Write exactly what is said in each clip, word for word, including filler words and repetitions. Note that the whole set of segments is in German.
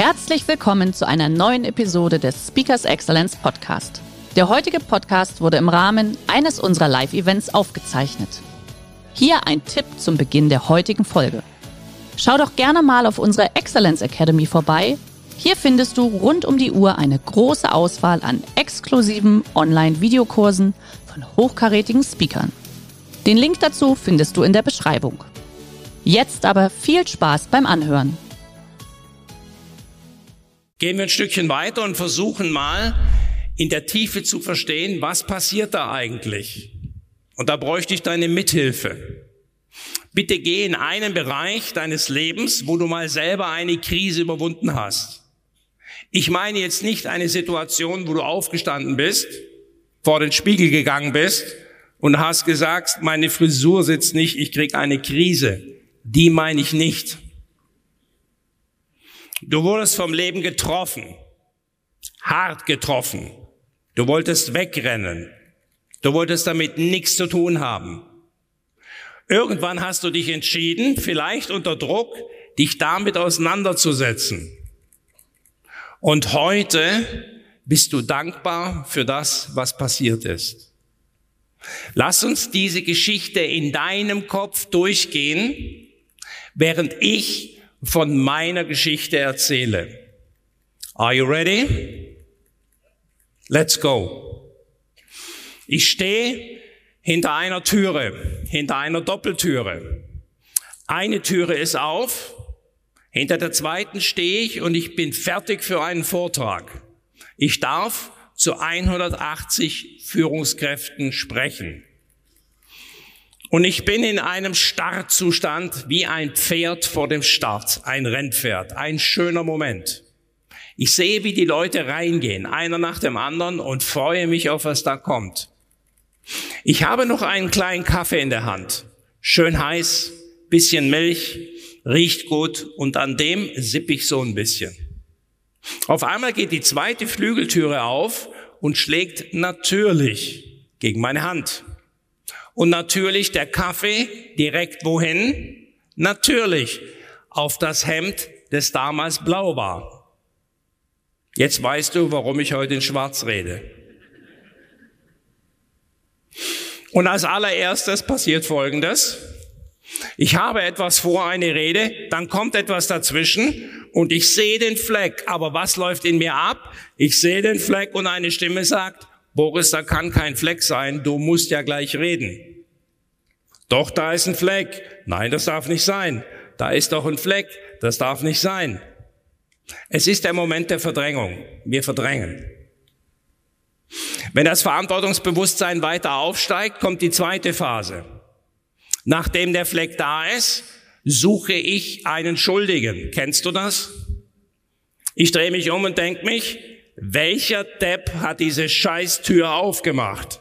Herzlich willkommen zu einer neuen Episode des Speakers Excellence Podcast. Der heutige Podcast wurde im Rahmen eines unserer Live-Events aufgezeichnet. Hier ein Tipp zum Beginn der heutigen Folge. Schau doch gerne mal auf unserer Excellence Academy vorbei. Hier findest du rund um die Uhr eine große Auswahl an exklusiven Online-Videokursen von hochkarätigen Speakern. Den Link dazu findest du in der Beschreibung. Jetzt aber viel Spaß beim Anhören. Gehen wir ein Stückchen weiter und versuchen mal in der Tiefe zu verstehen, was passiert da eigentlich. Und da bräuchte ich deine Mithilfe. Bitte geh in einen Bereich deines Lebens, wo du mal selber eine Krise überwunden hast. Ich meine jetzt nicht eine Situation, wo du aufgestanden bist, vor den Spiegel gegangen bist und hast gesagt, meine Frisur sitzt nicht, ich krieg eine Krise. Die meine ich nicht. Du wurdest vom Leben getroffen, hart getroffen. Du wolltest wegrennen. Du wolltest damit nichts zu tun haben. Irgendwann hast du dich entschieden, vielleicht unter Druck, dich damit auseinanderzusetzen. Und heute bist du dankbar für das, was passiert ist. Lass uns diese Geschichte in deinem Kopf durchgehen, während ich von meiner Geschichte erzähle. Are you ready? Let's go. Ich stehe hinter einer Türe, hinter einer Doppeltüre. Eine Türe ist auf, hinter der zweiten stehe ich und ich bin fertig für einen Vortrag. Ich darf zu hundertachtzig Führungskräften sprechen. Und ich bin in einem Startzustand wie ein Pferd vor dem Start, ein Rennpferd, ein schöner Moment. Ich sehe, wie die Leute reingehen, einer nach dem anderen, und freue mich auf, was da kommt. Ich habe noch einen kleinen Kaffee in der Hand, schön heiß, bisschen Milch, riecht gut, und an dem sippe ich so ein bisschen. Auf einmal geht die zweite Flügeltüre auf und schlägt natürlich gegen meine Hand. Und natürlich der Kaffee direkt wohin? Natürlich auf das Hemd, das damals blau war. Jetzt weißt du, warum ich heute in Schwarz rede. Und als allererstes passiert Folgendes. Ich habe etwas vor, eine Rede, dann kommt etwas dazwischen und ich sehe den Fleck. Aber was läuft in mir ab? Ich sehe den Fleck und eine Stimme sagt, Boris, da kann kein Fleck sein, du musst ja gleich reden. Doch, da ist ein Fleck. Nein, das darf nicht sein. Da ist doch ein Fleck. Das darf nicht sein. Es ist der Moment der Verdrängung. Wir verdrängen. Wenn das Verantwortungsbewusstsein weiter aufsteigt, kommt die zweite Phase. Nachdem der Fleck da ist, suche ich einen Schuldigen. Kennst du das? Ich drehe mich um und denke mich, welcher Depp hat diese Scheißtür aufgemacht?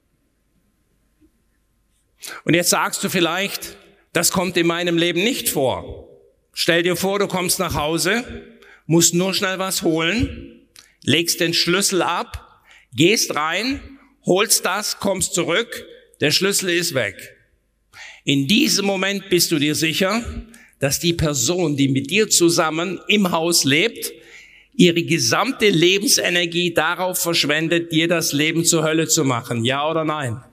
Und jetzt sagst du vielleicht, das kommt in meinem Leben nicht vor. Stell dir vor, du kommst nach Hause, musst nur schnell was holen, legst den Schlüssel ab, gehst rein, holst das, kommst zurück, der Schlüssel ist weg. In diesem Moment bist du dir sicher, dass die Person, die mit dir zusammen im Haus lebt, ihre gesamte Lebensenergie darauf verschwendet, dir das Leben zur Hölle zu machen. Ja oder nein?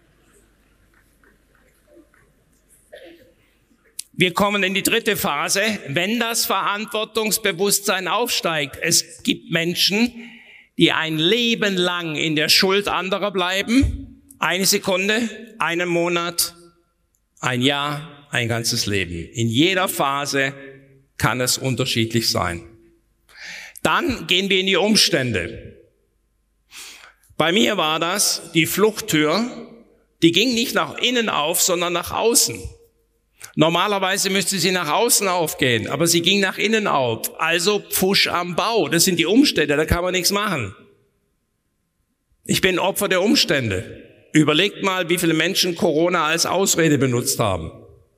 Wir kommen in die dritte Phase, wenn das Verantwortungsbewusstsein aufsteigt. Es gibt Menschen, die ein Leben lang in der Schuld anderer bleiben. Eine Sekunde, einen Monat, ein Jahr, ein ganzes Leben. In jeder Phase kann es unterschiedlich sein. Dann gehen wir in die Umstände. Bei mir war das die Fluchttür, die ging nicht nach innen auf, sondern nach außen. Normalerweise müsste sie nach außen aufgehen, aber sie ging nach innen auf. Also Pfusch am Bau. Das sind die Umstände, da kann man nichts machen. Ich bin Opfer der Umstände. Überlegt mal, wie viele Menschen Corona als Ausrede benutzt haben.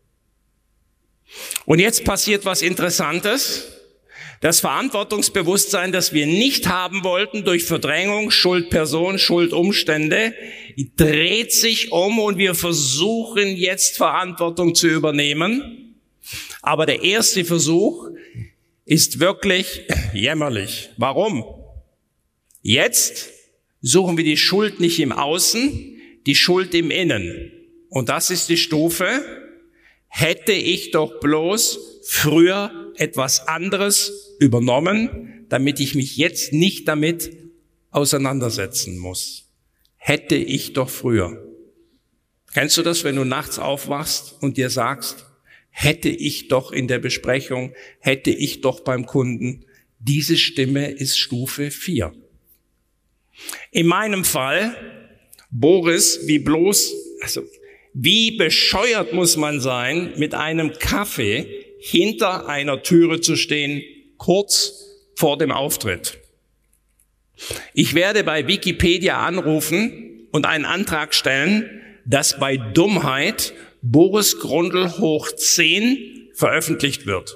Und jetzt passiert was Interessantes. Das Verantwortungsbewusstsein, das wir nicht haben wollten durch Verdrängung, Schuldperson, Schuldumstände, dreht sich um und wir versuchen jetzt Verantwortung zu übernehmen. Aber der erste Versuch ist wirklich jämmerlich. Warum? Jetzt suchen wir die Schuld nicht im Außen, die Schuld im Innen. Und das ist die Stufe, hätte ich doch bloß früher etwas anderes übernommen, damit ich mich jetzt nicht damit auseinandersetzen muss. Hätte ich doch früher. Kennst du das, wenn du nachts aufwachst und dir sagst, hätte ich doch in der Besprechung, hätte ich doch beim Kunden. Diese Stimme ist Stufe vier. In meinem Fall, Boris, wie bloß, also wie bescheuert muss man sein, mit einem Kaffee hinter einer Türe zu stehen, kurz vor dem Auftritt. Ich werde bei Wikipedia anrufen und einen Antrag stellen, dass bei Dummheit Boris Grundl hoch zehn veröffentlicht wird.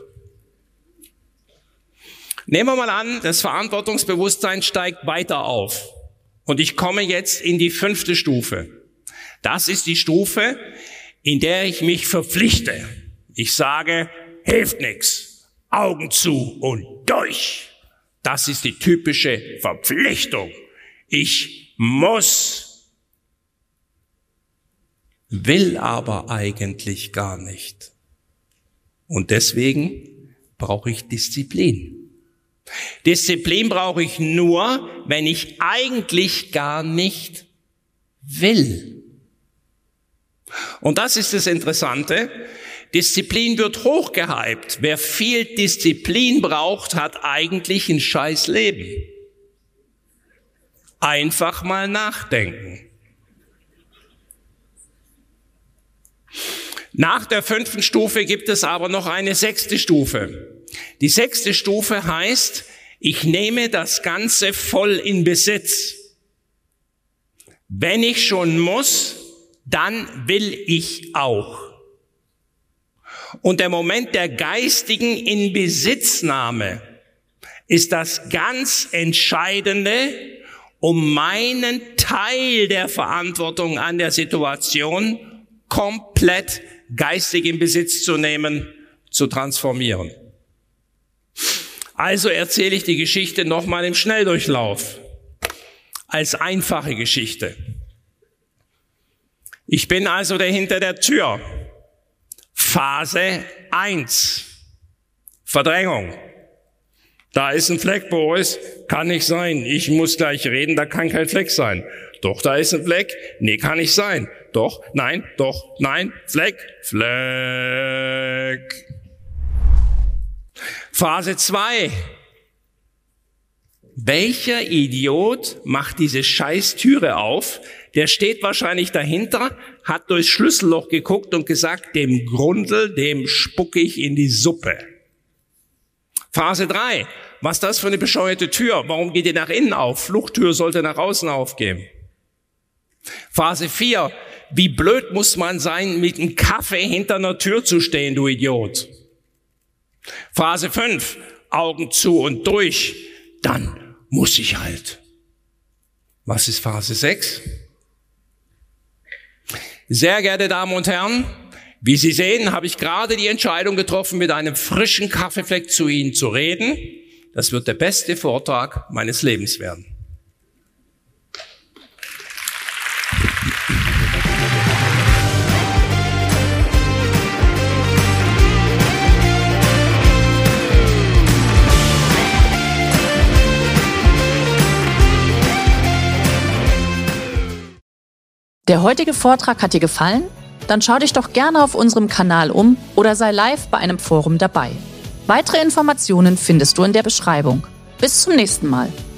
Nehmen wir mal an, das Verantwortungsbewusstsein steigt weiter auf. Und ich komme jetzt in die fünfte Stufe. Das ist die Stufe, in der ich mich verpflichte. Ich sage, hilft nichts, Augen zu und durch. Das ist die typische Verpflichtung. Ich muss, will aber eigentlich gar nicht. Und deswegen brauche ich Disziplin. Disziplin brauche ich nur, wenn ich eigentlich gar nicht will. Und das ist das Interessante. Disziplin wird hochgehypt. Wer viel Disziplin braucht, hat eigentlich ein scheiß Leben. Einfach mal nachdenken. Nach der fünften Stufe gibt es aber noch eine sechste Stufe. Die sechste Stufe heißt, ich nehme das Ganze voll in Besitz. Wenn ich schon muss, dann will ich auch. Und der Moment der geistigen Inbesitznahme ist das ganz Entscheidende, um meinen Teil der Verantwortung an der Situation komplett geistig in Besitz zu nehmen, zu transformieren. Also erzähle ich die Geschichte nochmal im Schnelldurchlauf, als einfache Geschichte. Ich bin also der hinter der Tür. Phase eins. Verdrängung. Da ist ein Fleck, Boris. Kann nicht sein. Ich muss gleich reden, da kann kein Fleck sein. Doch, da ist ein Fleck. Nee, kann nicht sein. Doch, nein, doch, nein, Fleck, Fleck. Phase zwei. Welcher Idiot macht diese scheiß Türe auf? Der steht wahrscheinlich dahinter, hat durchs Schlüsselloch geguckt und gesagt, dem Grundl, dem spucke ich in die Suppe. Phase drei. Was ist das für eine bescheuerte Tür? Warum geht die nach innen auf? Fluchttür sollte nach außen aufgehen. Phase vier. Wie blöd muss man sein, mit einem Kaffee hinter einer Tür zu stehen, du Idiot. Phase fünf. Augen zu und durch. Dann muss ich halt. Was ist Phase sechs? Sehr geehrte Damen und Herren, wie Sie sehen, habe ich gerade die Entscheidung getroffen, mit einem frischen Kaffeefleck zu Ihnen zu reden. Das wird der beste Vortrag meines Lebens werden. Der heutige Vortrag hat dir gefallen? Dann schau dich doch gerne auf unserem Kanal um oder sei live bei einem Forum dabei. Weitere Informationen findest du in der Beschreibung. Bis zum nächsten Mal.